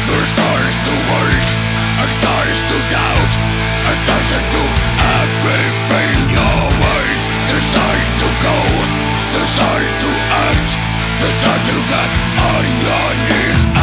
There starts to wait, and starts to doubt, and turns into everything your way. Decide to go, decide to act, decide to get on your knees.